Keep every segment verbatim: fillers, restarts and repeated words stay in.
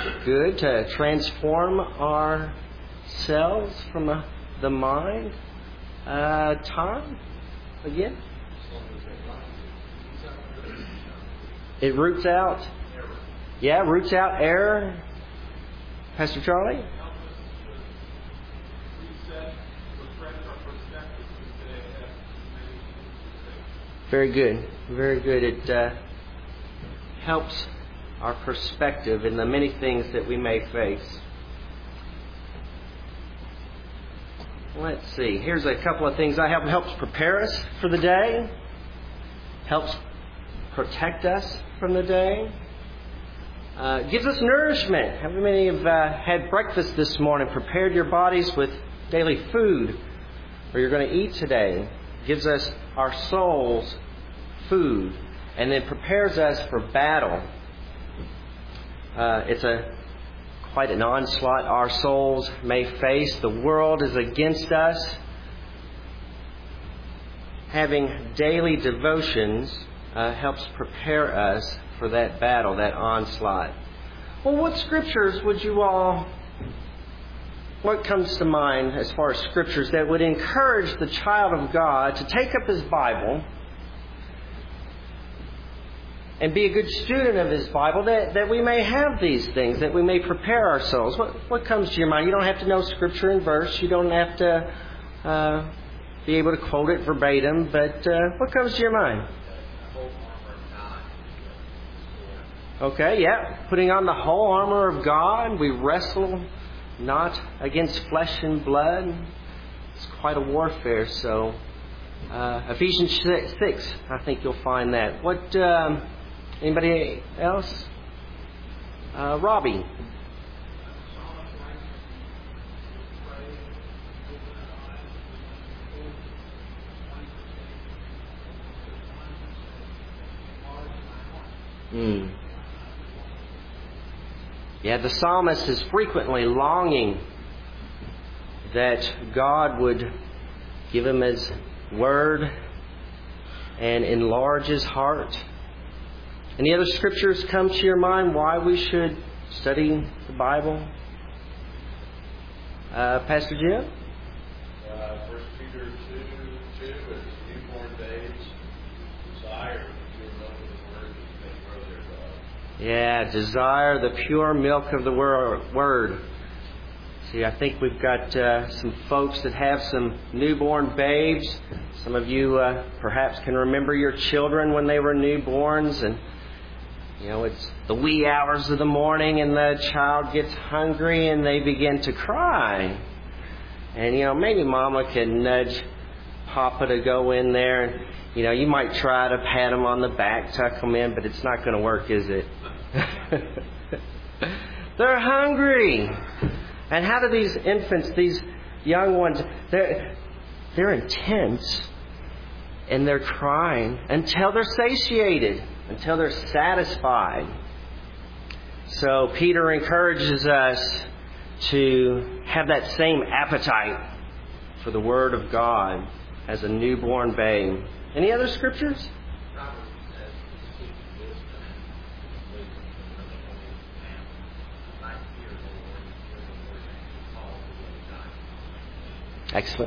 good to transform ourselves from a, the mind. Uh, Tom, again? It roots out. Yeah, roots out error. Pastor Charlie? Very good. Very good. It uh, helps our perspective in the many things that we may face. Let's see. Here's a couple of things I have. Helps prepare us for the day. Helps protect us from the day. Uh, gives us nourishment. How many have uh, had breakfast this morning? Prepared your bodies with daily food, or you're going to eat today. Gives us our souls food, and then prepares us for battle. Uh, it's a quite an onslaught our souls may face. The world is against us. Having daily devotions uh, helps prepare us for that battle, that onslaught. Well, what scriptures would you all, what comes to mind as far as scriptures that would encourage the child of God to take up his Bible and be a good student of his Bible, that, that we may have these things, that we may prepare ourselves? What, what comes to your mind? You don't have to know scripture and verse. You don't have to uh, be able to quote it verbatim, but uh, what comes to your mind? Okay, yeah. Putting on the whole armor of God. We wrestle not against flesh and blood. It's quite a warfare. So, uh, Ephesians six, I think you'll find that. What, um, anybody else? Uh, Robbie. Hmm. Yeah, the psalmist is frequently longing that God would give him his word and enlarge his heart. Any other scriptures come to your mind why we should study the Bible? Uh, Pastor Jim? Uh, First Peter two, two is newborn babes desire the pure milk of the word that they grow thereby. Yeah, desire the pure milk of the word. See, I think we've got uh, some folks that have some newborn babes. Some of you uh, perhaps can remember your children when they were newborns, and you know, it's the wee hours of the morning and the child gets hungry and they begin to cry. And, you know, maybe Mama can nudge Papa to go in there. And, you know, you might try to pat them on the back, tuck them in, but it's not going to work, is it? They're hungry. And how do these infants, these young ones, they're, they're intense and they're crying until they're satiated, until they're satisfied. So Peter encourages us to have that same appetite for the Word of God as a newborn babe. Any other scriptures? Excellent.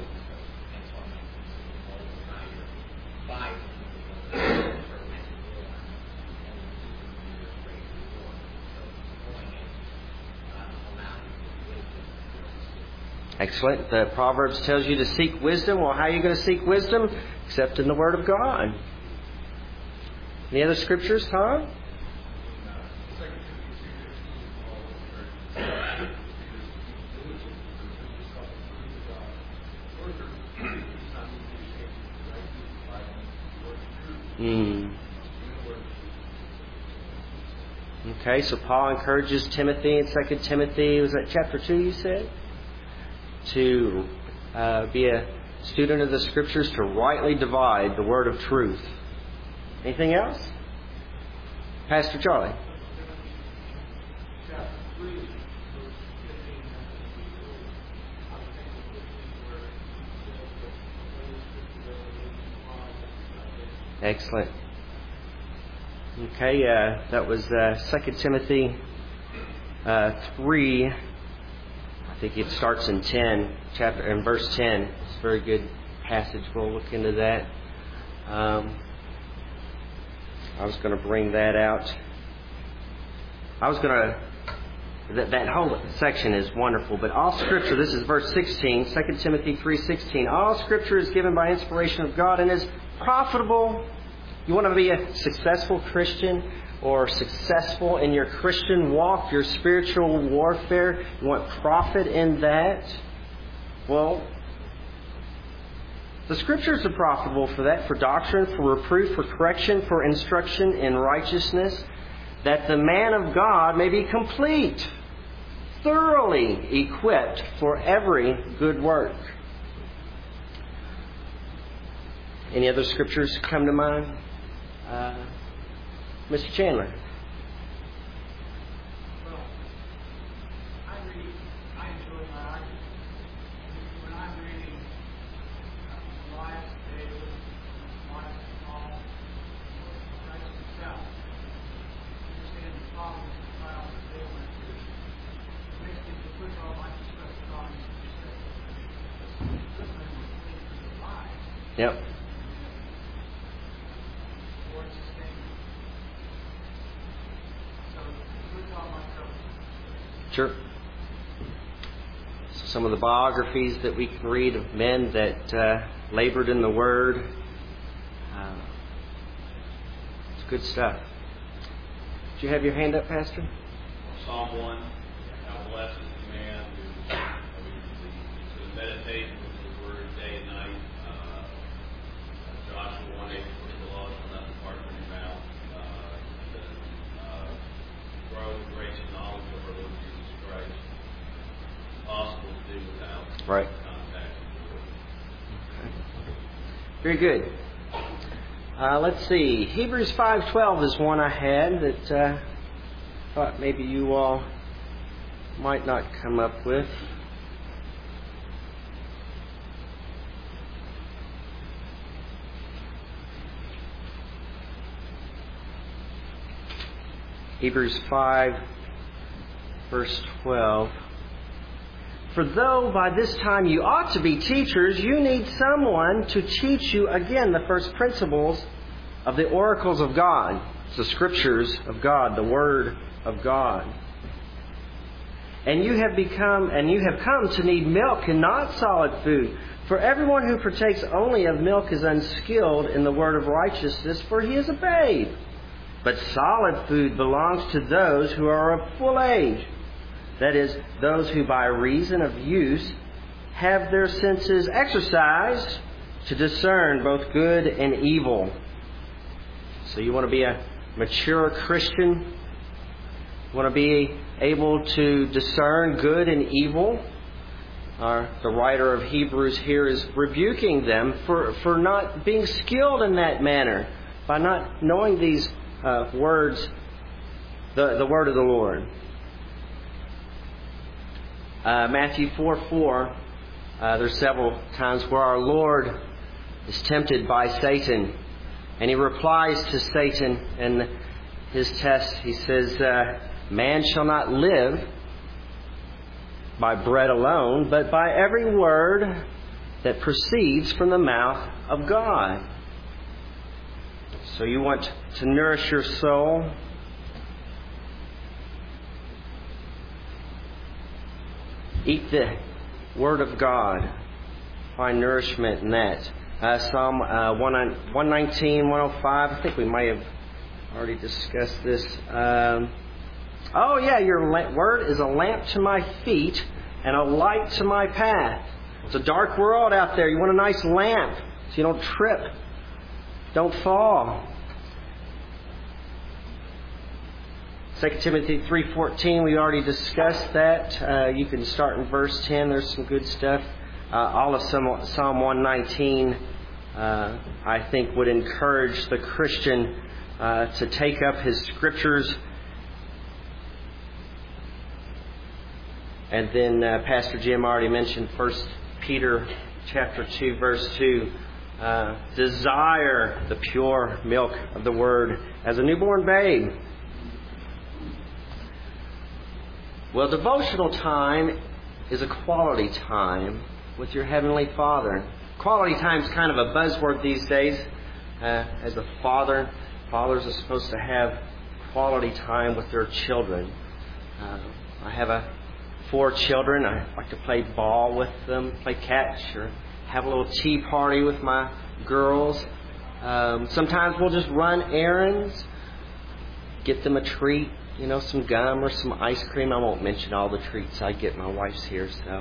Excellent. The Proverbs tells you to seek wisdom. Well, how are you going to seek wisdom? Except in the Word of God. Any other scriptures, Tom? Hmm. Okay, so Paul encourages Timothy in Second Timothy, was that chapter two you said? To uh, be a student of the Scriptures, to rightly divide the word of truth. Anything else? Pastor Charlie. Excellent. Okay, uh, that was uh, Second Timothy uh, three, I think it starts in ten, chapter in verse ten. It's a very good passage. We'll look into that. Um, I was going to bring that out. I was going to... That, that whole section is wonderful. But all Scripture, this is verse sixteen, Second Timothy three sixteen. All Scripture is given by inspiration of God and is profitable. You want to be a successful Christian or successful in your Christian walk, your spiritual warfare? You want profit in that? Well, the Scriptures are profitable for that, for doctrine, for reproof, for correction, for instruction in righteousness, that the man of God may be complete, thoroughly equipped for every good work. Any other Scriptures come to mind? Uh, Mister Chandler. Well, I read, I enjoy my argument. When I'm reading uh, Elias, David, Elias, Paul, Christ himself, understand the problems and trials that they went through. It makes me to put all my stress on these things in their lives. Yep. Sure. So some of the biographies that we can read of men that uh, labored in the Word. Uh, it's good stuff. Did you have your hand up, Pastor? Psalm one. How blessed is the man who, I mean, to meditate with the Word day and night. Uh, Joshua one eight, put the laws will not depart from your mouth. Uh, the, uh, grow in grace and knowledge of our Lord Jesus Christ. Possible to do without right. contact with the Lord. Okay. Very good. Uh, let's see. Hebrews five twelve is one I had that uh, thought maybe you all might not come up with. Hebrews five, verse twelve. For though by this time you ought to be teachers, you need someone to teach you again the first principles of the oracles of God, the Scriptures of God, the Word of God. And you have become, and you have come to need milk and not solid food. For everyone who partakes only of milk is unskilled in the word of righteousness, for he is a babe. But solid food belongs to those who are of full age. That is, those who by reason of use have their senses exercised to discern both good and evil. So you want to be a mature Christian? You want to be able to discern good and evil? Uh, the writer of Hebrews here is rebuking them for, for not being skilled in that manner, by not knowing these uh, words, the, the word of the Lord. Uh, Matthew four four, uh, there's several times where our Lord is tempted by Satan, and he replies to Satan in his test. He says, uh, man shall not live by bread alone, but by every word that proceeds from the mouth of God. So you want to nourish your soul. Eat the Word of God. Find nourishment in that. Uh, Psalm uh, one nineteen, one oh five. I think we may have already discussed this. Um, oh, yeah, your la- Word is a lamp to my feet and a light to my path. It's a dark world out there. You want a nice lamp so you don't trip, don't fall. Second Timothy three fourteen, we already discussed that. Uh, you can start in verse ten. There's some good stuff. Uh, all of Psalm one nineteen, uh, I think, would encourage the Christian uh, to take up his Scriptures. And then uh, Pastor Jim already mentioned First Peter chapter two, verse two. Uh, desire the pure milk of the Word as a newborn babe. Well, devotional time is a quality time with your Heavenly Father. Quality time is kind of a buzzword these days. Uh, as a father, fathers are supposed to have quality time with their children. Uh, I have a, four children. I like to play ball with them, play catch, or have a little tea party with my girls. Um, sometimes we'll just run errands, get them a treat, you know, some gum or some ice cream. I won't mention all the treats I get. My wife's here, so.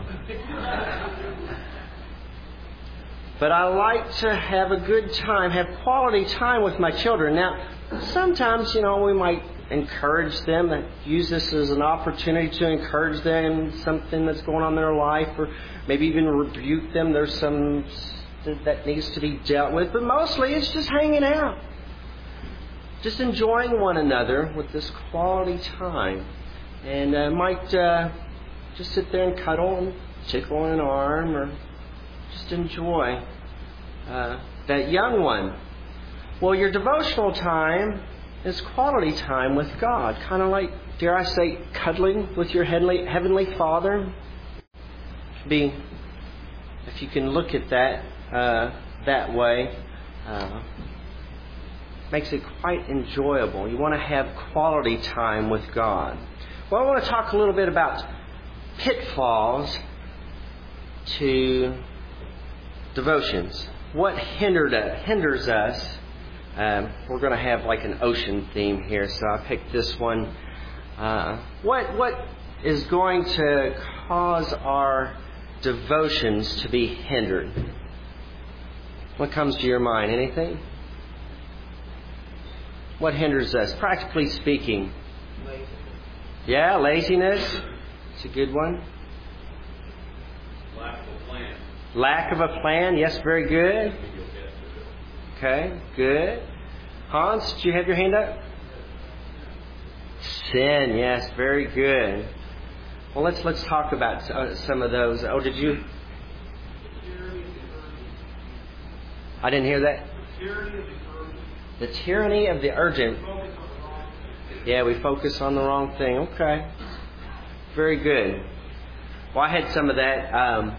But I like to have a good time, have quality time with my children. Now, sometimes, you know, we might encourage them, use this as an opportunity to encourage them in something that's going on in their life, or maybe even rebuke them. There's some that needs to be dealt with. But mostly it's just hanging out. Just enjoying one another with this quality time. And uh, might uh, just sit there and cuddle and tickle an arm, or just enjoy uh, that young one. Well, your devotional time is quality time with God. Kind of like, dare I say, cuddling with your heavenly, heavenly Father. Be, if you can look at that uh, that way, uh, makes it quite enjoyable. You want to have quality time with God. Well, I want to talk a little bit about pitfalls to devotions. What hindered uh, hinders us? Um, we're going to have like an ocean theme here, so I picked this one. Uh, what what is going to cause our devotions to be hindered? What comes to your mind? Anything? What hinders us? Practically speaking. Laziness. Yeah, laziness. It's a good one. Lack of a plan. Lack of a plan. Yes, very good. Okay, good. Hans, did you have your hand up? Sin. Yes, very good. Well, let's let's talk about uh, some of those. Oh, did you? I didn't hear that. The tyranny of the urgent. Yeah, we focus on the wrong thing. Okay. Very good. Well, I had some of that. Um,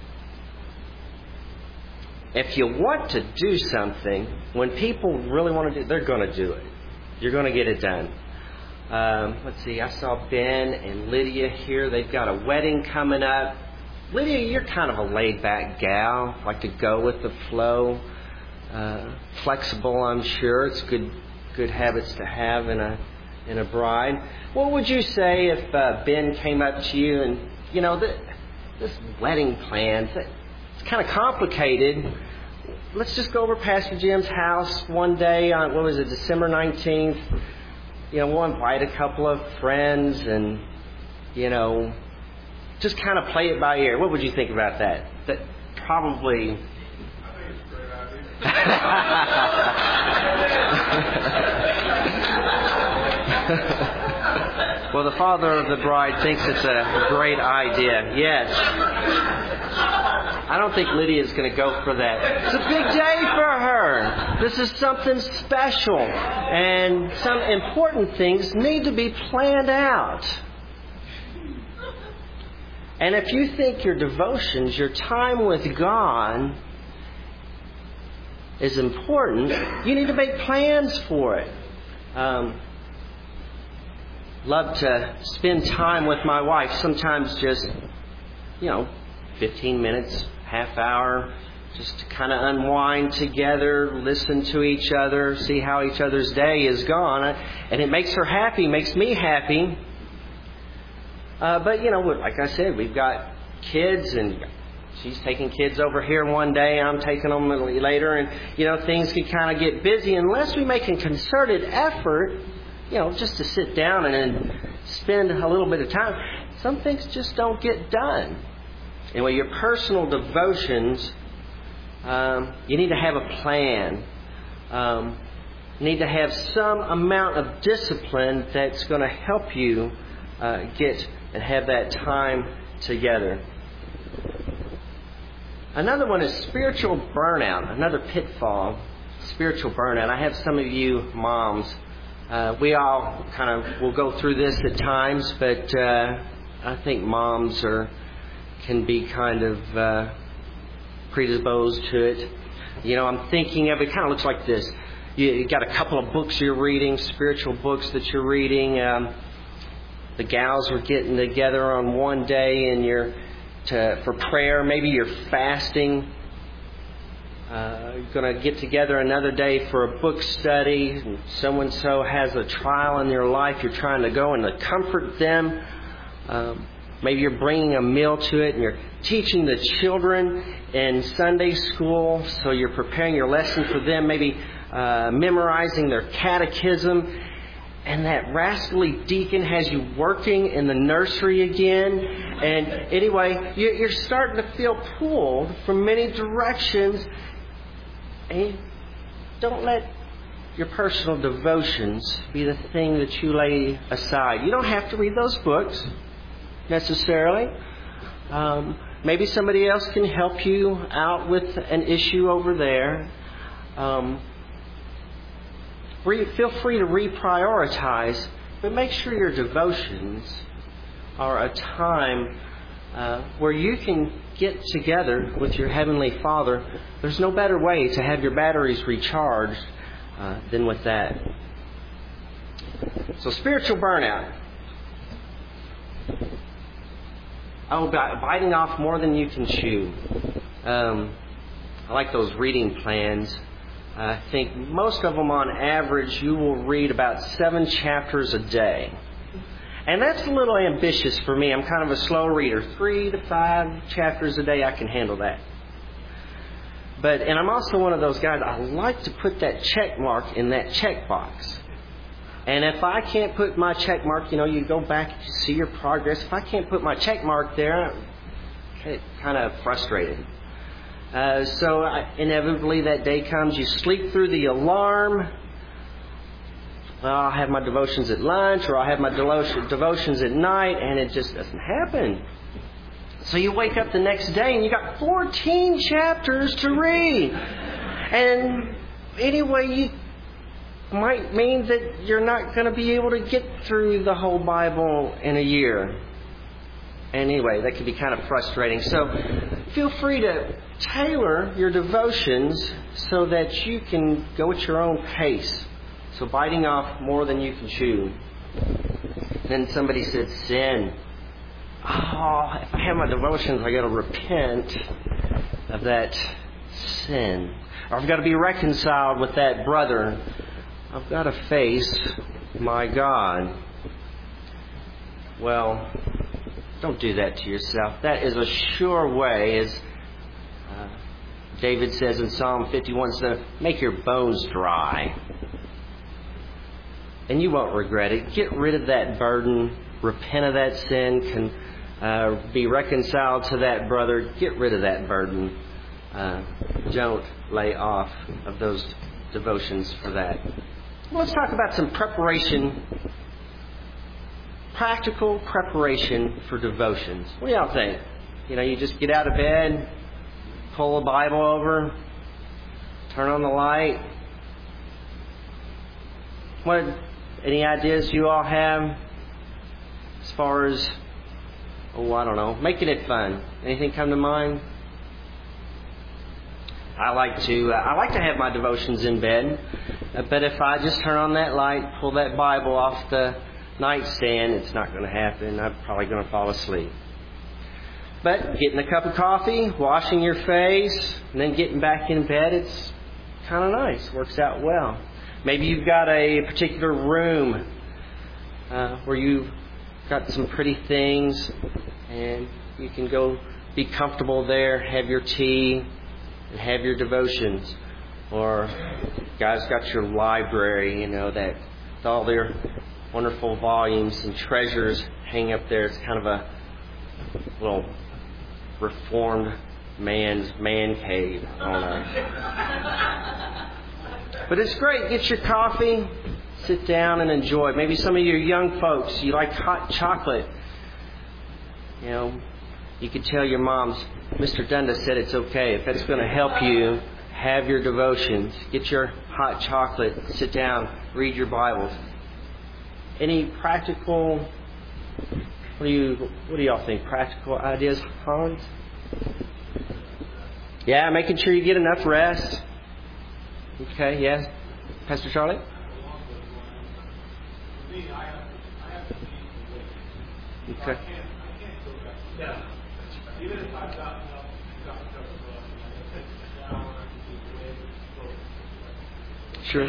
if you want to do something, when people really want to do it, they're going to do it. You're going to get it done. Um, let's see. I saw Ben and Lydia here. They've got a wedding coming up. Lydia, you're kind of a laid-back gal. Like to go with the flow. Uh, flexible, I'm sure. It's good, good habits to have in a in a bride. What would you say if uh, Ben came up to you and, you know, the, this wedding plan, it's kind of complicated. Let's just go over Pastor Jim's house one day on, what was it, December nineteenth. You know, we'll invite a couple of friends and, you know, just kind of play it by ear. What would you think about that? That probably... Well, the father of the bride thinks it's a great idea. Yes. I don't think Lydia's going to go for that. It's a big day for her. This is something special. And some important things need to be planned out. And if you think your devotions, your time with God is important, you need to make plans for it. Um, love to spend time with my wife. Sometimes just, you know, fifteen minutes, half hour, just to kind of unwind together, listen to each other, see how each other's day is gone. And it makes her happy, makes me happy. Uh, but, you know, like I said, we've got kids, and she's taking kids over here one day, I'm taking them later, and, you know, things can kind of get busy unless we make a concerted effort, you know, just to sit down and then spend a little bit of time. Some things just don't get done. Anyway, your personal devotions, um, you need to have a plan. Um, you need to have some amount of discipline that's going to help you uh, get and have that time together. Another one is spiritual burnout. Another pitfall, spiritual burnout. I have some of you moms. Uh, we all kind of will go through this at times, but uh, I think moms are can be kind of uh, predisposed to it. You know, I'm thinking of it. Kind of looks like this. You, you got a couple of books you're reading, spiritual books that you're reading. Um, the gals are getting together on one day, and you're to for prayer. Maybe you're fasting. Uh, you're going to get together another day for a book study. And so-and-so has a trial in your life. You're trying to go and to comfort them. Um, maybe you're bringing a meal to it, and you're teaching the children in Sunday school. So you're preparing your lesson for them. Maybe uh, memorizing their catechism. And that rascally deacon has you working in the nursery again. And anyway, you're starting to feel pulled from many directions. And don't let your personal devotions be the thing that you lay aside. You don't have to read those books necessarily. Um, maybe somebody else can help you out with an issue over there. Um, re- feel free to reprioritize, but make sure your devotions are a time uh, where you can get together with your Heavenly Father. There's no better way to have your batteries recharged uh, than with that. So spiritual burnout. Oh, biting off more than you can chew. Um, I like those reading plans. I think most of them on average you will read about seven chapters a day. And that's a little ambitious for me. I'm kind of a slow reader. Three to five chapters a day, I can handle that. But, and I'm also one of those guys, I like to put that check mark in that check box. And if I can't put my check mark, you know, you go back and see your progress. If I can't put my check mark there, I get kind of frustrated. Uh, so I, inevitably that day comes, you sleep through the alarm. Well, I'll have my devotions at lunch, or I'll have my devotion, devotions at night, and it just doesn't happen. So you wake up the next day and you got fourteen chapters to read. And anyway, you might mean that you're not going to be able to get through the whole Bible in a year. Anyway, that can be kind of frustrating. So feel free to tailor your devotions so that you can go at your own pace. So biting off more than you can chew. Then somebody said sin. Oh, if I have my devotions, I got to repent of that sin. Or I've got to be reconciled with that brother. I've got to face my God. Well, don't do that to yourself. That is a sure way, as uh, David says in Psalm fifty-one, to make your bones dry. And you won't regret it. Get rid of that burden. Repent of that sin. Can uh, be reconciled to that brother. Get rid of that burden. Uh, don't lay off of those devotions for that. Let's talk about some preparation. Practical preparation for devotions. What do y'all think? You know, you just get out of bed, pull the Bible over, turn on the light. What, any ideas you all have as far as, oh, I don't know, making it fun? Anything come to mind? I like to uh, I like to have my devotions in bed, uh, but if I just turn on that light, pull that Bible off the nightstand, it's not going to happen. I'm probably going to fall asleep. But getting a cup of coffee, washing your face, and then getting back in bed, it's kind of nice. Works out well. Maybe you've got a particular room uh, where you've got some pretty things, and you can go be comfortable there, have your tea, and have your devotions. Or guys got your library, you know, that with all their wonderful volumes and treasures hang up there. It's kind of a little reformed man's man cave. I don't know. But it's great. Get your coffee, sit down and enjoy. Maybe some of your young folks, you like hot chocolate. You know, you could tell your moms, Mister Dundas said it's okay. If that's going to help you, have your devotions. Get your hot chocolate, sit down, read your Bibles. Any practical, What do you What do y'all think? Practical ideas, Hans? Yeah, making sure you get enough rest. Okay, yes, Pastor Charlie. For me, I have, I have to be awake. Okay. I can't, I can't go back to bed. Even if I've gotten up, gotten up, uh, I take a shower, I can be awake, Sure.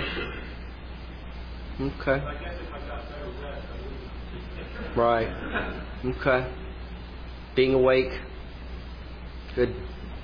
Okay. I guess if I got better rest, I wouldn't. Right. Okay. Being awake. Good.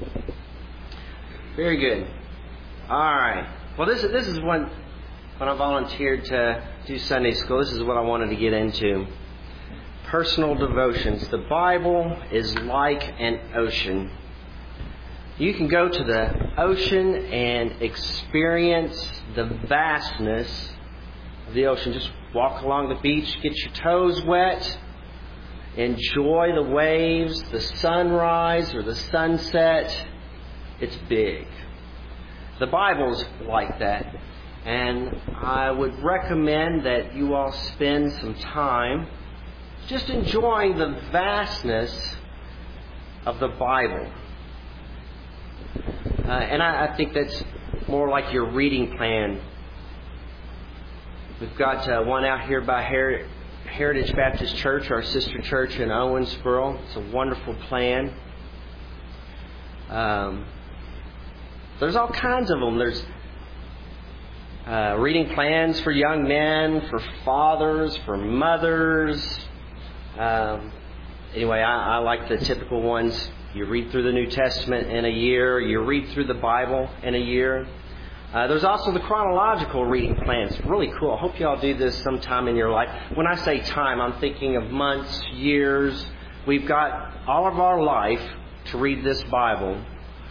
Very good. All right. Well, this is this is when when I volunteered to do Sunday school. This is what I wanted to get into. Personal devotions. The Bible is like an ocean. You can go to the ocean and experience the vastness of the ocean. Just walk along the beach, get your toes wet, enjoy the waves, the sunrise or the sunset. It's big. The Bible's like that. And I would recommend that you all spend some time just enjoying the vastness of the Bible. Uh, and I, I think that's more like your reading plan. We've got uh, one out here by Her- Heritage Baptist Church, our sister church in Owensboro. It's a wonderful plan. Um, there's all kinds of them. There's uh, reading plans for young men, for fathers, for mothers. Um, anyway, I, I like the typical ones. You read through the New Testament in a year. You read through the Bible in a year. Uh, there's also the chronological reading plans. Really cool. I hope you all do this sometime in your life. When I say time, I'm thinking of months, years. We've got all of our life to read this Bible.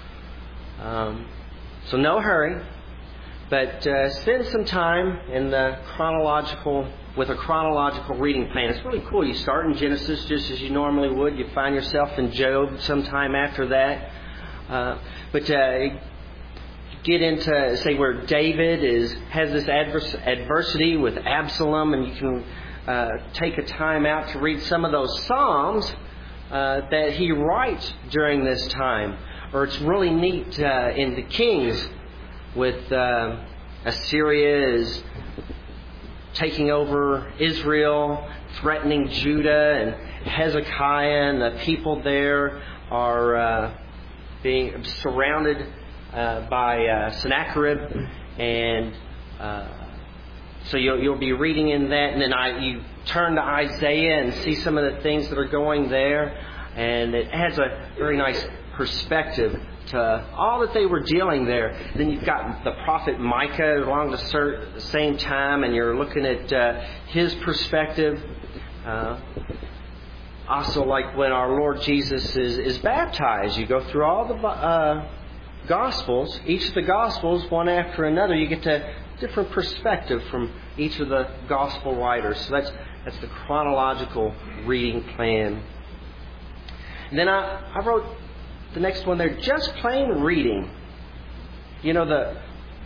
Um, so no hurry. But uh, spend some time in the chronological with a chronological reading plan. It's really cool. You start in Genesis just as you normally would. You find yourself in Job sometime after that. Uh, but uh, get into, say, where David is has this adverse, adversity with Absalom, and you can uh, take a time out to read some of those Psalms uh, that he writes during this time. Or it's really neat uh, in the Kings with uh, Assyria is taking over Israel, threatening Judah, and Hezekiah and the people there are uh, being surrounded uh, by uh, Sennacherib, and uh, so you'll, you'll be reading in that, and then I, you turn to Isaiah and see some of the things that are going there, and it adds a very nice perspective to all that they were dealing there. Then you've got the prophet Micah along the same time, and you're looking at uh, his perspective. Uh, also, like when our Lord Jesus is, is baptized, you go through all the uh, Gospels, each of the Gospels, one after another. You get a different perspective from each of the Gospel writers. So that's that's the chronological reading plan. And then I, I wrote the next one there, just plain reading. You know, the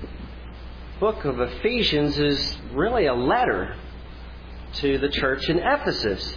book of Ephesians is really a letter to the church in Ephesus.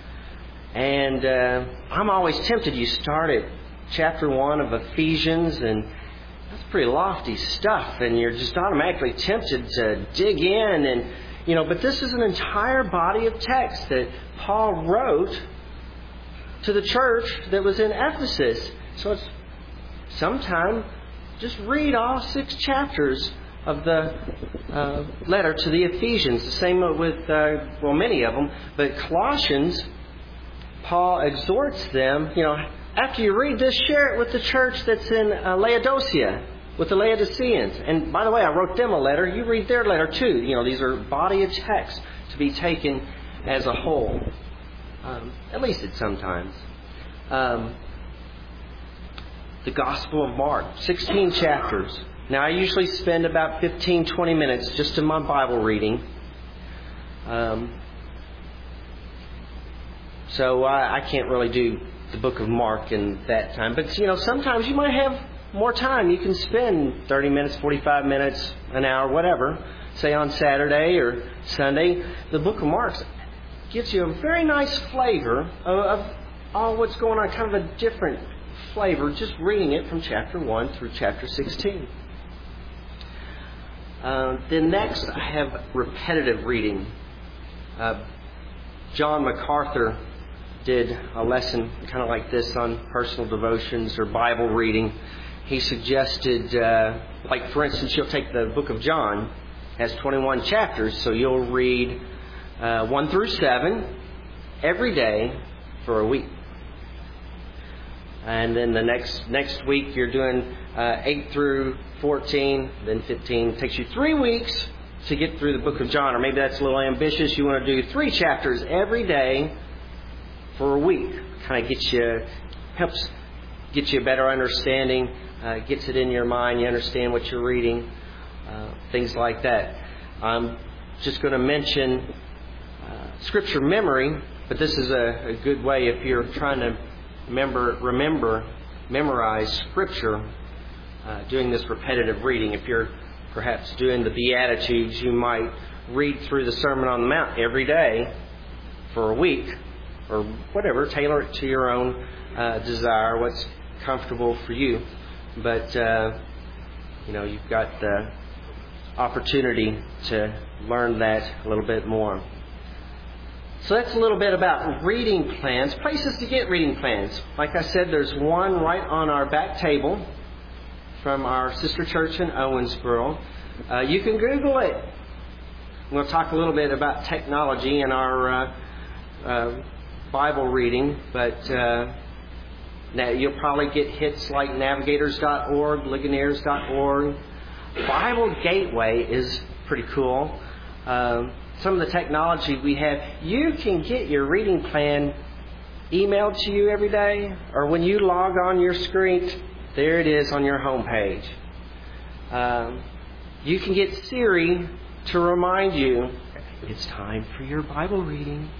And uh, I'm always tempted. You start at chapter one of Ephesians, and that's pretty lofty stuff, and you're just automatically tempted to dig in. And, you know, but this is an entire body of text that Paul wrote to the church that was in Ephesus. So it's sometime just read all six chapters of the uh, letter to the Ephesians. The same with, uh, well, many of them. But Colossians, Paul exhorts them, you know, after you read this, share it with the church that's in uh, Laodicea, with the Laodiceans. And by the way, I wrote them a letter. You read their letter too. You know, these are body of text to be taken as a whole. Um, at least at sometimes. Um, the Gospel of Mark, sixteen chapters. Now, I usually spend about fifteen, twenty minutes just in my Bible reading. Um, so I, I can't really do the book of Mark in that time. But, you know, sometimes you might have more time. You can spend thirty minutes, forty-five minutes, an hour, whatever, say on Saturday or Sunday. The book of Mark's gives you a very nice flavor of, of all what's going on, kind of a different flavor, just reading it from chapter one through chapter sixteen. Uh, then next, I have repetitive reading. Uh, John MacArthur did a lesson kind of like this on personal devotions or Bible reading. He suggested, uh, like for instance, you'll take the book of John, it has twenty-one chapters, so you'll read uh, one through seven every day for a week. And then the next next week you're doing uh, eight through fourteen, then fifteen. It takes you three weeks to get through the book of John, or maybe that's a little ambitious. You want to do three chapters every day for a week. Kind of gets you, helps get you a better understanding, uh, gets it in your mind. You understand what you're reading, uh, things like that. I'm just going to mention uh, scripture memory, but this is a, a good way if you're trying to remember, remember, memorize scripture. Uh, doing this repetitive reading. If you're perhaps doing the Beatitudes, you might read through the Sermon on the Mount every day for a week, or whatever. Tailor it to your own uh, desire, what's comfortable for you. But, uh, you know, you've got the opportunity to learn that a little bit more. So that's a little bit about reading plans, places to get reading plans. Like I said, there's one right on our back table from our sister church in Owensboro. Uh, you can Google it. We'll talk a little bit about technology in our uh, uh, Bible reading, but uh, now you'll probably get hits like navigators dot org, Ligoniers dot org. Bible Gateway is pretty cool. Um, some of the technology we have, you can get your reading plan emailed to you every day, or when you log on your screen, there it is on your home page. Um, you can get Siri to remind you it's time for your Bible reading.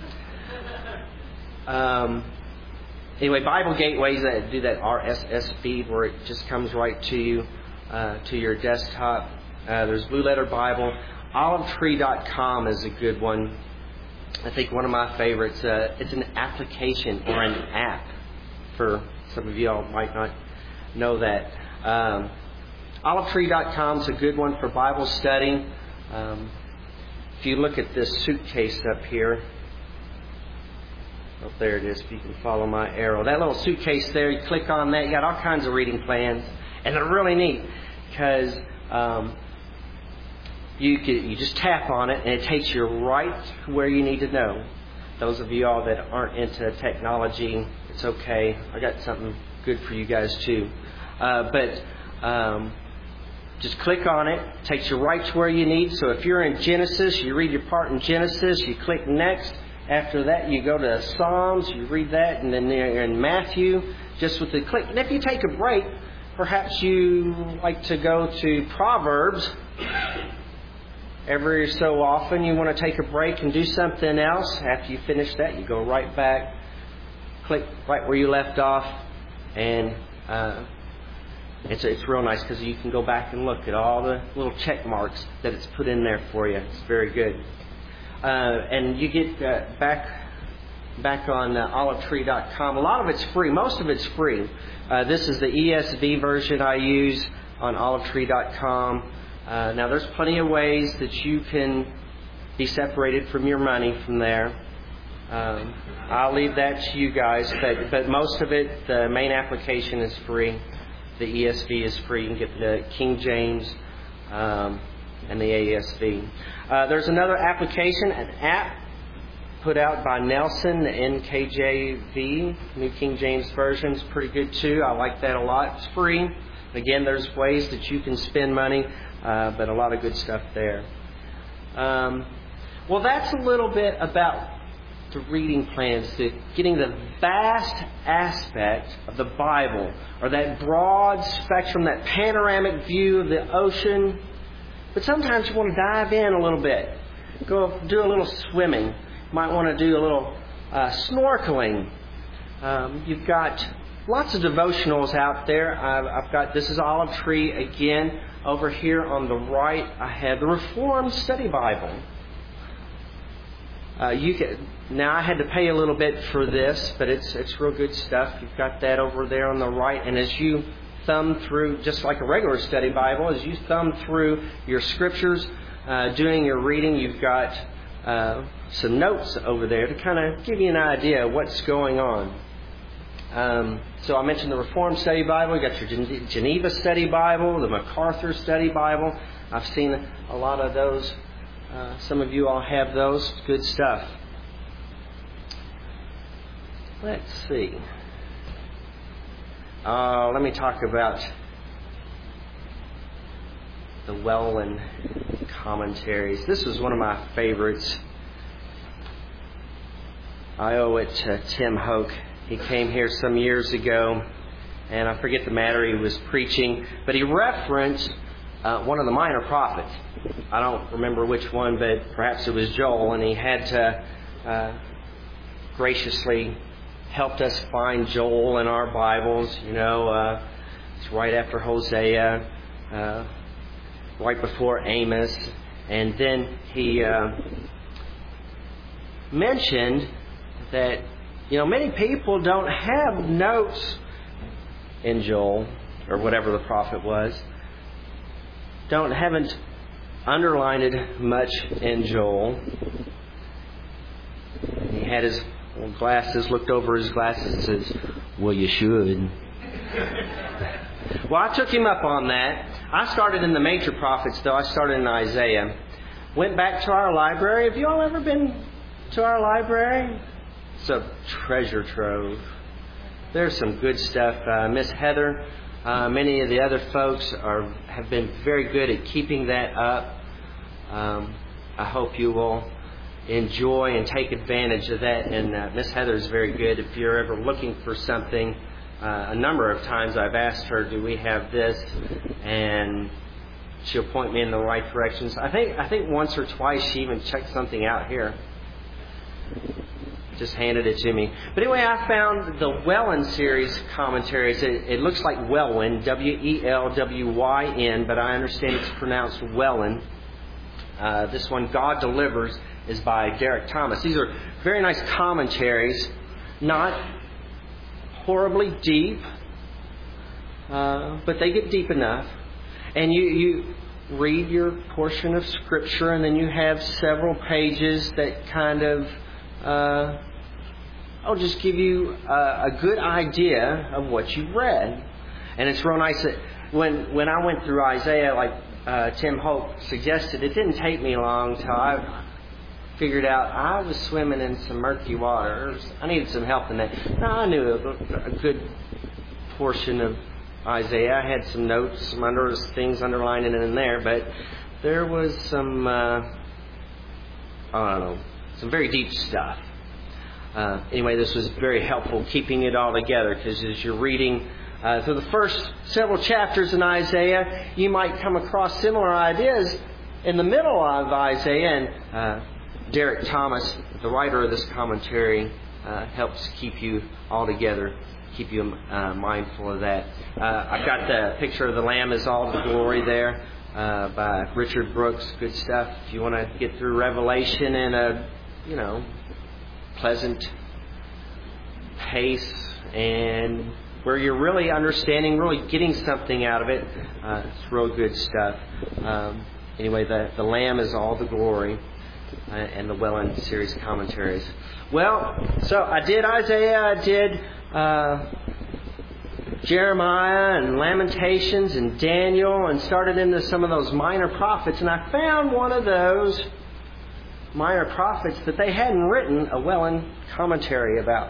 Um, anyway, Bible Gateways that do that R S S feed where it just comes right to you, uh, to your desktop. Uh, there's Blue Letter Bible. olive tree dot com is a good one. I think one of my favorites. Uh, it's an application or an app. For some of y'all might not know that. Um, olive tree dot com is a good one for Bible study. Um, if you look at this suitcase up here, oh, there it is. If you can follow my arrow, that little suitcase there, you click on that, you got all kinds of reading plans, and they're really neat because um, you can, you just tap on it, and it takes you right to where you need to know. Those of you all that aren't into technology, it's okay. I got something good for you guys too. Uh, but um, just click on it. It takes you right to where you need. So if you're in Genesis, you read your part in Genesis. You click next. After that, you go to Psalms. You read that, and then you're in Matthew. Just with the click. And if you take a break, perhaps you like to go to Proverbs. Every so often, you want to take a break and do something else. After you finish that, you go right back. Click right where you left off, and uh, it's it's real nice because you can go back and look at all the little check marks that it's put in there for you. It's very good. Uh, and you get uh, back back on uh, olive tree dot com. A lot of it's free. Most of it's free. Uh, this is the E S V version I use on olive tree dot com. Uh, now, there's plenty of ways that you can be separated from your money from there. Um, I'll leave that to you guys, but, but most of it, the main application is free. The E S V is free. You can get the King James um, and the A S V. Uh, there's another application, an app put out by Nelson, the N K J V, New King James Version. Is pretty good too. I like that a lot. It's free. Again, there's ways that you can spend money, uh, but a lot of good stuff there. Um, well, that's a little bit about the reading plans, to getting the vast aspect of the Bible, or that broad spectrum, that panoramic view of the ocean. But sometimes you want to dive in a little bit, go do a little swimming. You might want to do a little uh, snorkeling. Um, you've got lots of devotionals out there. I've, I've got, this is Olive Tree again. Over here on the right, I have the Reformed Study Bible. Uh, you can, now I had to pay a little bit for this, but it's it's real good stuff. You've got that over there on the right, and as you thumb through, just like a regular study Bible, as you thumb through your scriptures, uh, doing your reading, you've got uh, some notes over there to kind of give you an idea of what's going on. Um, so I mentioned the Reformed Study Bible. You got your Gen- Geneva Study Bible, the MacArthur Study Bible. I've seen a lot of those. Uh, some of you all have those. Good stuff. Let's see. Uh, let me talk about the Welwyn commentaries. This was one of my favorites. I owe it to Tim Hoke. He came here some years ago, and I forget the matter he was preaching, but he referenced uh, one of the minor prophets. I don't remember which one, but perhaps it was Joel, and he had to uh, graciously helped us find Joel in our Bibles. You know, uh, it's right after Hosea, uh, right before Amos, and then he uh, mentioned that, you know, many people don't have notes in Joel, or whatever the prophet was. Don't haven't underlined it much in Joel. He had his glasses, looked over his glasses and says, well, you should. Well, I took him up on that. I started in the major prophets, though. I started in Isaiah. Went back to our library. Have you all ever been to our library? It's a treasure trove. There's some good stuff. Uh, Miss Heather, uh, many of the other folks are have been very good at keeping that up. Um, I hope you will enjoy and take advantage of that. And uh, Miss Heather is very good. If you're ever looking for something, uh, a number of times I've asked her, "Do we have this?" and she'll point me in the right directions. I think I think once or twice she even checked something out here. Just handed it to me. But anyway, I found the Welwyn series commentaries. It, it looks like Welwyn, W E L W Y N, but I understand it's pronounced Welwyn. Uh, this one, God Delivers, is by Derek Thomas. These are very nice commentaries, not horribly deep, uh, but they get deep enough. And you, you read your portion of Scripture, and then you have several pages that kind of uh, I'll just give you a, a good idea of what you've read. And it's real nice that when when I went through Isaiah, like uh, Tim Hope suggested, it didn't take me long till I figured out I was swimming in some murky waters. I needed some help in that. Now, I knew a, a good portion of Isaiah. I had some notes, some under, things underlined in there, but there was some, uh, I don't know, some very deep stuff. Uh, anyway, this was very helpful keeping it all together, because as you're reading uh, through the first several chapters in Isaiah, you might come across similar ideas in the middle of Isaiah. And uh, Derek Thomas, the writer of this commentary, uh, helps keep you all together, keep you uh, mindful of that. Uh, I've got the picture of the Lamb is all the glory there uh, by Richard Brooks. Good stuff. If you want to get through Revelation in a, you know, pleasant pace and where you're really understanding, really getting something out of it, uh, it's real good stuff. Um, anyway, the, the Lamb is all the glory, uh, and the Welwyn series commentaries. Well, so I did Isaiah, I did uh, Jeremiah and Lamentations and Daniel, and started into some of those minor prophets, and I found one of those minor prophets that they hadn't written a Welwyn commentary about.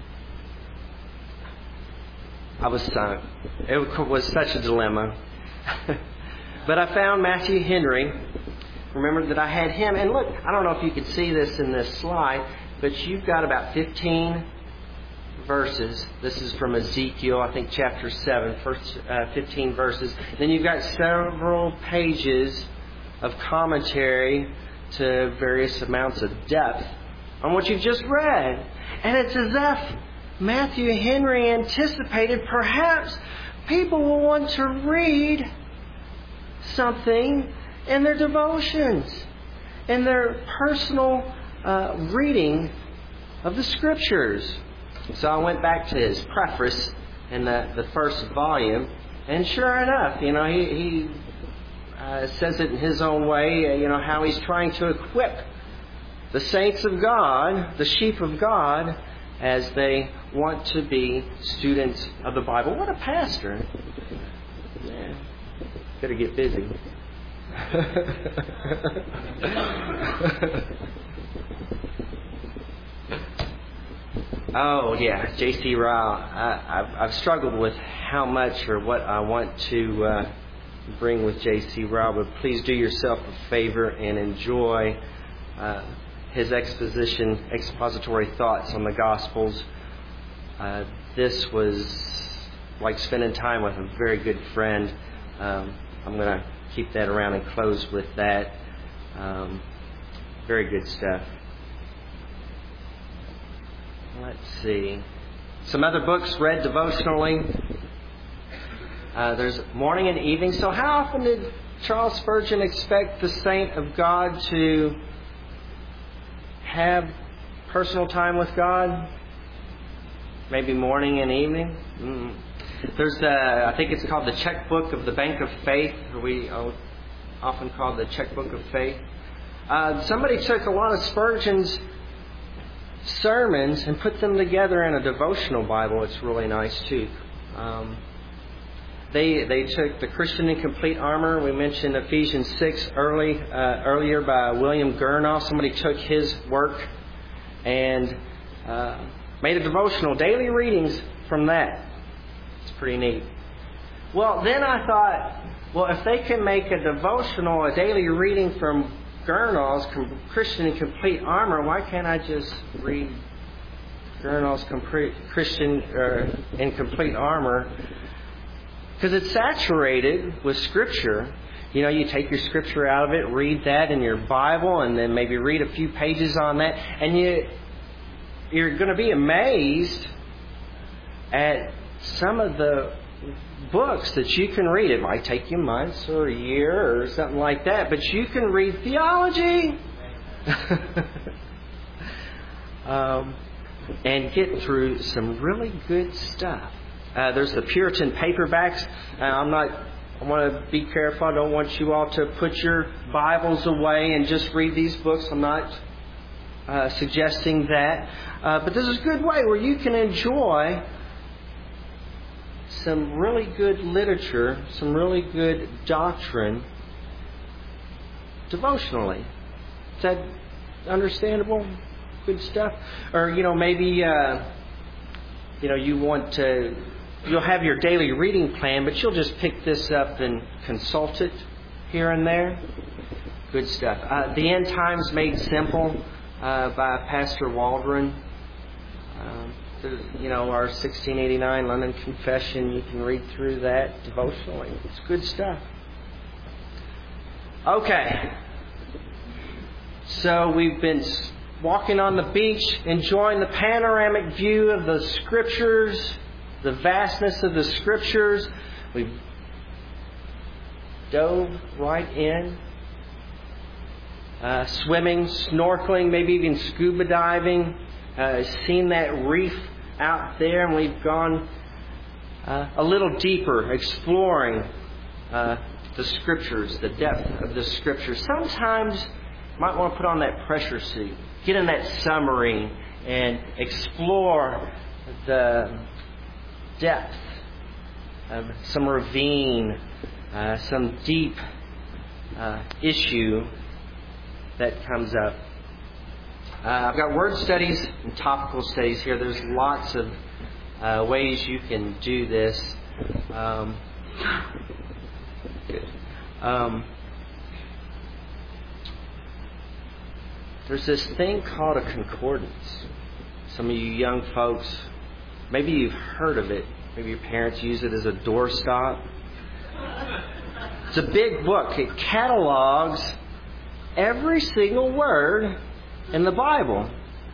I was sunk. It was such a dilemma. But I found Matthew Henry. Remembered that I had him. And look, I don't know if you could see this in this slide, but you've got about fifteen verses. This is from Ezekiel, I think chapter seven, first uh, fifteen verses. Then you've got several pages of commentary to various amounts of depth on what you've just read. And it's as if Matthew Henry anticipated perhaps people will want to read something in their devotions, in their personal uh, reading of the Scriptures. So I went back to his preface in the, the first volume, and sure enough, you know, he, he uh, says it in his own way, uh, you know, how he's trying to equip the saints of God, the sheep of God, as they want to be students of the Bible. What a pastor. Yeah. Better get busy. Oh, yeah, J C Ryle. I, I've, I've struggled with how much or what I want to uh, bring with J C Ryle, but please do yourself a favor and enjoy uh, his exposition, expository thoughts on the Gospels. Uh, this was like spending time with a very good friend. Um, I'm going to keep that around and close with that. Um, very good stuff. Let's see. Some other books read devotionally. Uh, there's morning and evening. So how often did Charles Spurgeon expect the saint of God to have personal time with God? Maybe morning and evening? Mm. There's, uh, I think it's called the Checkbook of the Bank of Faith, or we uh, often call the Checkbook of Faith. Uh, somebody took a lot of Spurgeon's sermons and put them together in a devotional Bible. It's really nice too. Um, they they took the Christian in Complete Armor. We mentioned Ephesians six early uh, earlier by William Gurnoff. Somebody took his work and uh, made a devotional, daily readings from that. It's pretty neat. Well, then I thought, well, if they can make a devotional, a daily reading from Gurnoff's Christian in Complete Armor, why can't I just read Gurnoff's Christian uh, in Complete Armor? Because it's saturated with Scripture. You know, you take your Scripture out of it, read that in your Bible, and then maybe read a few pages on that, and you, you're going to be amazed at some of the books that you can read. It might take you months or a year or something like that, but you can read theology um, and get through some really good stuff. Uh, there's the Puritan paperbacks. Uh, I'm not. I want to be careful. I don't want you all to put your Bibles away and just read these books. I'm not uh, suggesting that, uh, but this is a good way where you can enjoy some really good literature, some really good doctrine devotionally. Is that understandable? Good stuff? Or, you know, maybe, uh, you know, you want to, you'll have your daily reading plan, but you'll just pick this up and consult it here and there. Good stuff. Uh, The End Times Made Simple uh, by Pastor Waldron. Um, You know, our sixteen eighty-nine London Confession, you can read through that devotionally. It's good stuff. Okay. So we've been walking on the beach, enjoying the panoramic view of the Scriptures, the vastness of the Scriptures. We've dove right in. Uh, swimming, snorkeling, maybe even scuba diving. Uh, seen that reef out there, and we've gone uh, a little deeper, exploring uh, the Scriptures, the depth of the Scriptures. Sometimes you might want to put on that pressure suit, get in that submarine, and explore the depth of some ravine, uh, some deep uh, issue that comes up. Uh, I've got word studies and topical studies here. There's lots of uh, ways you can do this. Um, good. Um, there's this thing called a concordance. Some of you young folks, maybe you've heard of it. Maybe your parents use it as a doorstop. It's a big book. It catalogs every single word in the Bible.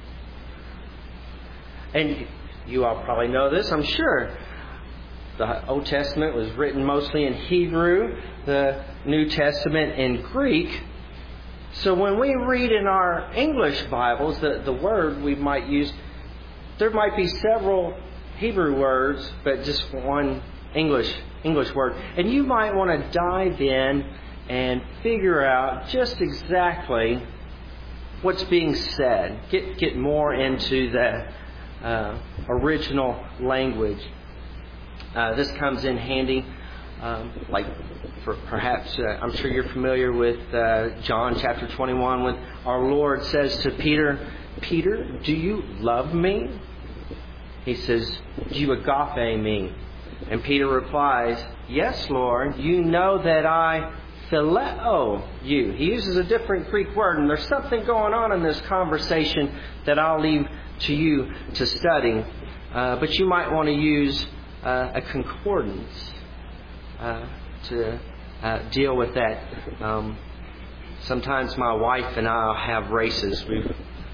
And you all probably know this, I'm sure. The Old Testament was written mostly in Hebrew, the New Testament in Greek. So when we read in our English Bibles, the, the word we might use, there might be several Hebrew words, but just one English English word. And you might want to dive in and figure out just exactly what's being said. Get get more into the uh, original language. Uh, this comes in handy, um, like for perhaps uh, I'm sure you're familiar with uh, John chapter twenty-one, when our Lord says to Peter, "Peter, do you love me?" He says, "Do you agape me?" And Peter replies, "Yes, Lord, you know that I phileo you." He uses a different Greek word, and there's something going on in this conversation that I'll leave to you to study. Uh, but you might want to use uh, a concordance uh, to uh, deal with that. Um, sometimes my wife and I'll have races. We've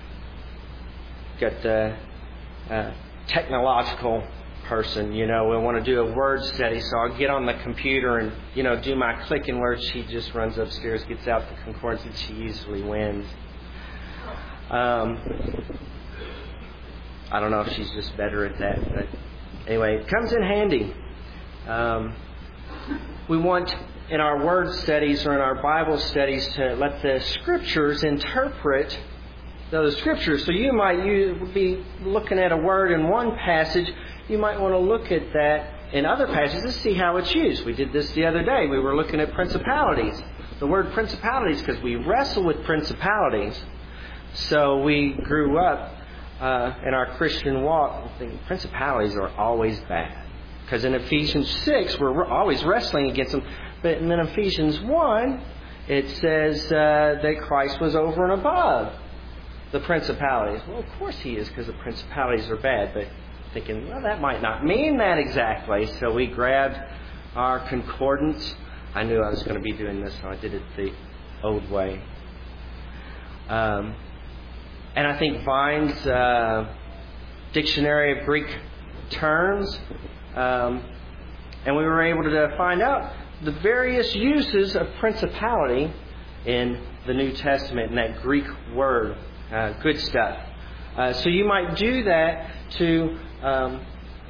got the uh, technological person, you know, we want to do a word study, so I'll get on the computer and, you know, do my clicking words. She just runs upstairs, gets out the concordance, and she usually wins. Um, I don't know if she's just better at that, but anyway, it comes in handy. Um, we want in our word studies or in our Bible studies to let the Scriptures interpret those Scriptures. So you might use, be looking at a word in one passage. You might want to look at that in other passages to see how it's used. We did this the other day. We were looking at principalities. The word principalities, because we wrestle with principalities. So we grew up uh, in our Christian walk thinking principalities are always bad. Because in Ephesians six, we're always wrestling against them. But in Ephesians one, it says uh, that Christ was over and above the principalities. Well, of course He is, because the principalities are bad. But thinking, well, that might not mean that exactly. So we grabbed our concordance. I knew I was going to be doing this, so I did it the old way. Um, and I think Vine's uh, Dictionary of Greek Terms, um, and we were able to find out the various uses of principality in the New Testament in that Greek word. Uh, good stuff. Uh, so you might do that to um,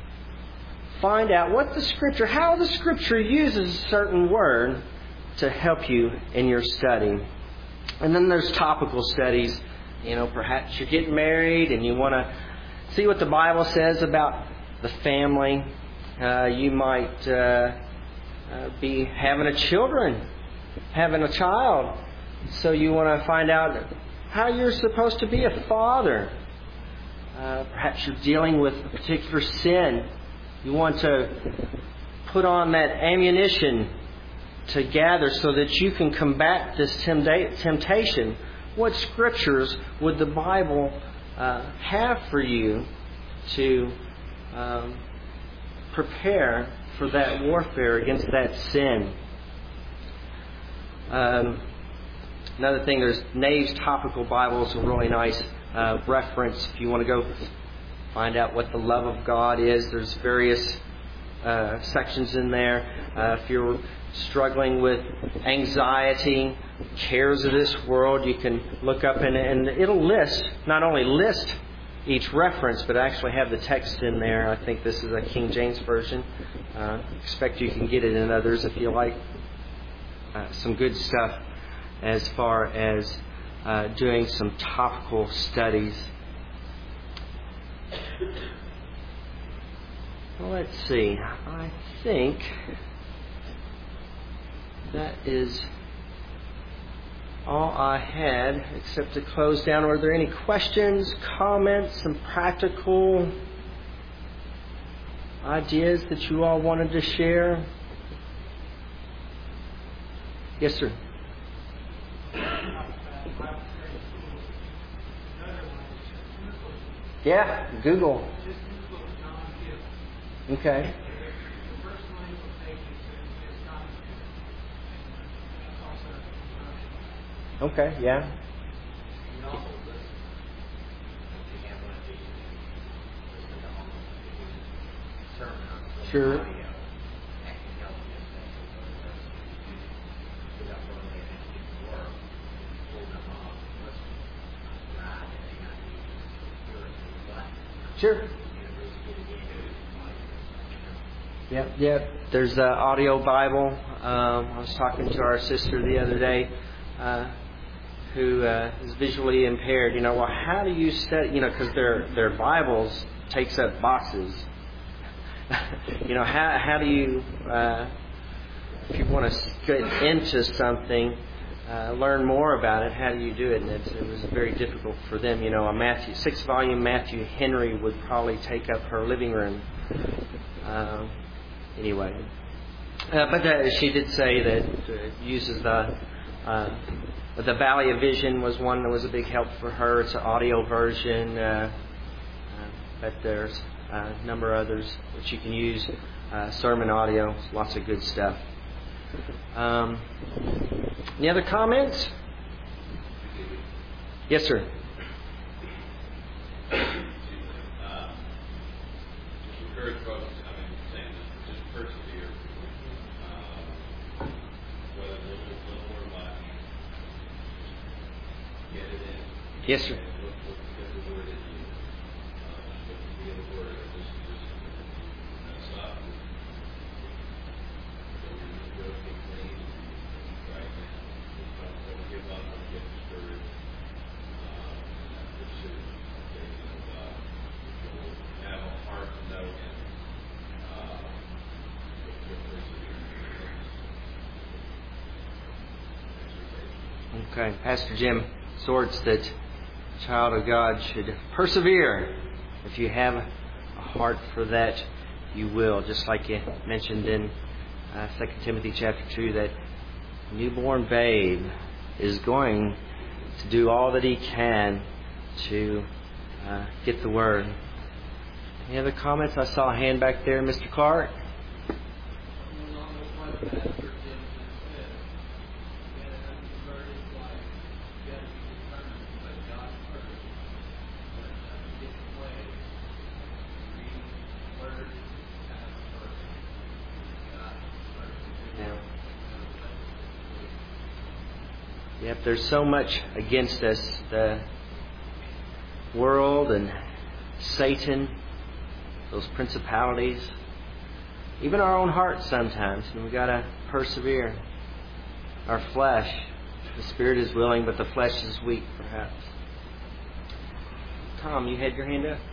find out what the Scripture, how the Scripture uses a certain word to help you in your study. And then there's topical studies. You know, perhaps you're getting married and you want to see what the Bible says about the family. Uh, you might uh, uh, be having a children, having a child. So you want to find out how you're supposed to be a father. Uh, perhaps you're dealing with a particular sin. You want to put on that ammunition to gather so that you can combat this temptation. What Scriptures would the Bible uh, have for you to um, prepare for that warfare against that sin? Um, another thing, there's Nave's Topical Bibles, a really nice uh, reference if you want to go find out what the love of God is. There's various uh, sections in there. Uh, if you're struggling with anxiety, cares of this world, you can look up and, and it'll list, not only list each reference, but actually have the text in there. I think this is a King James Version. Uh, expect you can get it in others if you like. Uh, some good stuff as far as uh, doing some topical studies. Well, let's see. I think that is all I had, except to close down. Were there any questions, comments, some practical ideas that you all wanted to share? Yes, sir. Yeah, Google. Okay. Okay, yeah. Sure. Sure. Yep, yep. There's the audio Bible. Um, I was talking to our sister the other day uh, who uh, is visually impaired. You know, well, how do you study? You know, because their their Bibles takes up boxes. You know, how how do you, uh, if you want to get into something, uh, learn more about it, how do you do it? And it, it was very difficult for them. You know, a Matthew six volume Matthew Henry would probably take up her living room. Uh, anyway, uh, but uh, she did say that it uses the uh, the Valley of Vision was one that was a big help for her. It's an audio version, uh, uh, but there's a number of others that you can use. Uh, sermon audio, lots of good stuff. Um, any other comments? Yes, sir. Uh, just encourage folks, I mean, saying this, just persevere. Uh, whether it's a little, little or much, get it in. Yes, sir. And look, look, get the word in you. Uh, look to be in the word. Just, just mess up. Don't go get clean. Right now. Don't, don't give up. Don't get discouraged. Uh, pursue. Okay, and, uh, you'll have a heart to know Him. Uh, you'll persevere. Okay, Pastor Jim Swords, that a child of God should persevere. If you have a heart for that, you will. Just like you mentioned in uh, Second Timothy chapter two, that newborn babe is going to do all that he can to uh, get the word. Any other comments? I saw a hand back there, Mister Clark. Yep, there's so much against us. The world and Satan, those principalities, even our own hearts sometimes. And we've got to persevere. Our flesh, the spirit is willing, but the flesh is weak, perhaps. Tom, you had your hand up?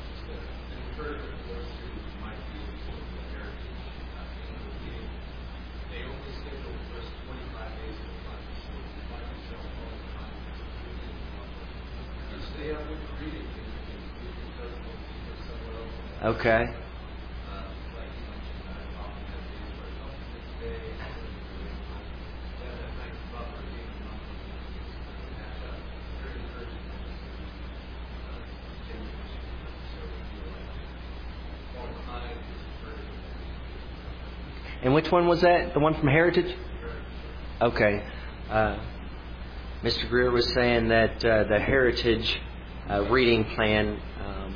Okay. And which one was that? The one from Heritage? Okay. Uh, Mister Greer was saying that uh, the Heritage uh, reading plan um,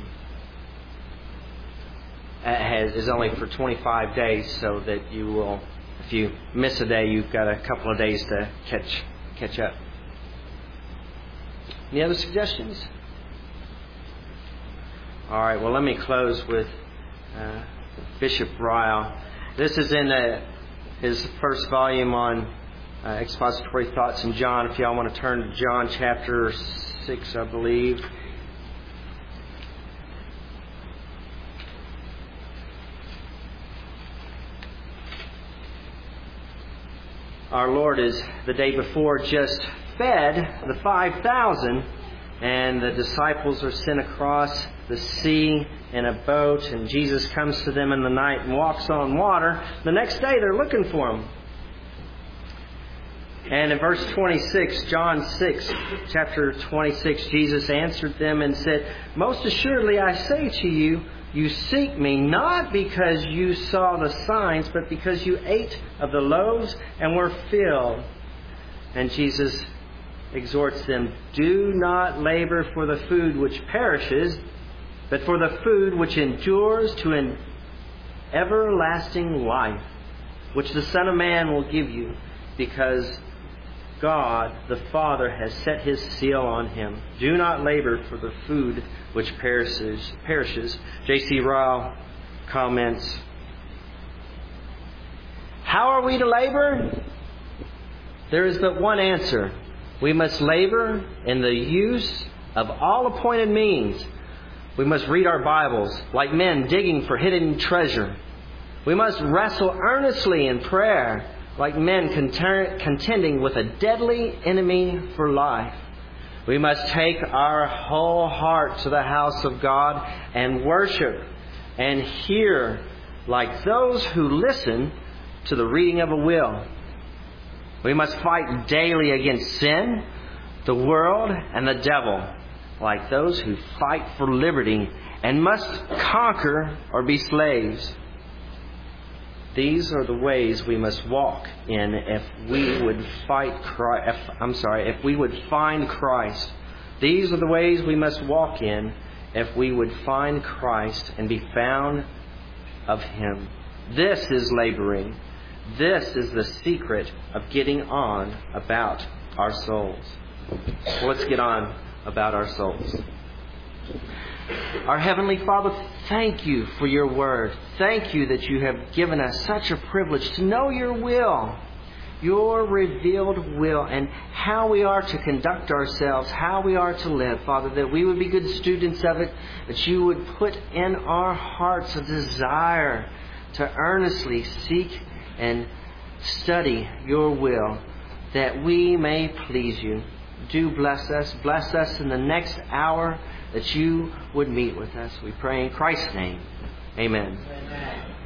has is only for twenty-five days, so that you will, if you miss a day, you've got a couple of days to catch catch up. Any other suggestions? All right. Well, let me close with uh, Bishop Ryle. This is in uh, his first volume on uh, expository thoughts in John. If y'all want to turn to John chapter six, I believe. Our Lord is the day before just fed the five thousand, and the disciples are sent across the sea in a boat, and Jesus comes to them in the night and walks on water. The next day they're looking for Him. And in verse twenty-six, John six, chapter twenty-six, Jesus answered them and said, "Most assuredly I say to you, you seek me not because you saw the signs, but because you ate of the loaves and were filled." And Jesus exhorts them, "Do not labor for the food which perishes, but for the food which endures to an everlasting life, which the Son of Man will give you, because God the Father has set His seal on him. Do not labor for the food which perishes. perishes. J C Ryle comments, how are we to labor? There is but one answer. We must labor in the use of all appointed means. We must read our Bibles like men digging for hidden treasure. We must wrestle earnestly in prayer like men contending with a deadly enemy for life. We must take our whole heart to the house of God and worship and hear like those who listen to the reading of a will. We must fight daily against sin, the world, and the devil, like those who fight for liberty and must conquer or be slaves. These are the ways we must walk in if we would fight Christ. If, I'm sorry, if we would find Christ. These are the ways we must walk in if we would find Christ and be found of Him. This is laboring. This is the secret of getting on about our souls. Well, let's get on about our souls. Our Heavenly Father, thank you for your word. Thank you that you have given us such a privilege to know your will, your revealed will, and how we are to conduct ourselves, how we are to live, Father, that we would be good students of it, that you would put in our hearts a desire to earnestly seek and study your will, that we may please you. Do bless us. Bless us in the next hour, that you would meet with us. We pray in Christ's name. Amen. Amen.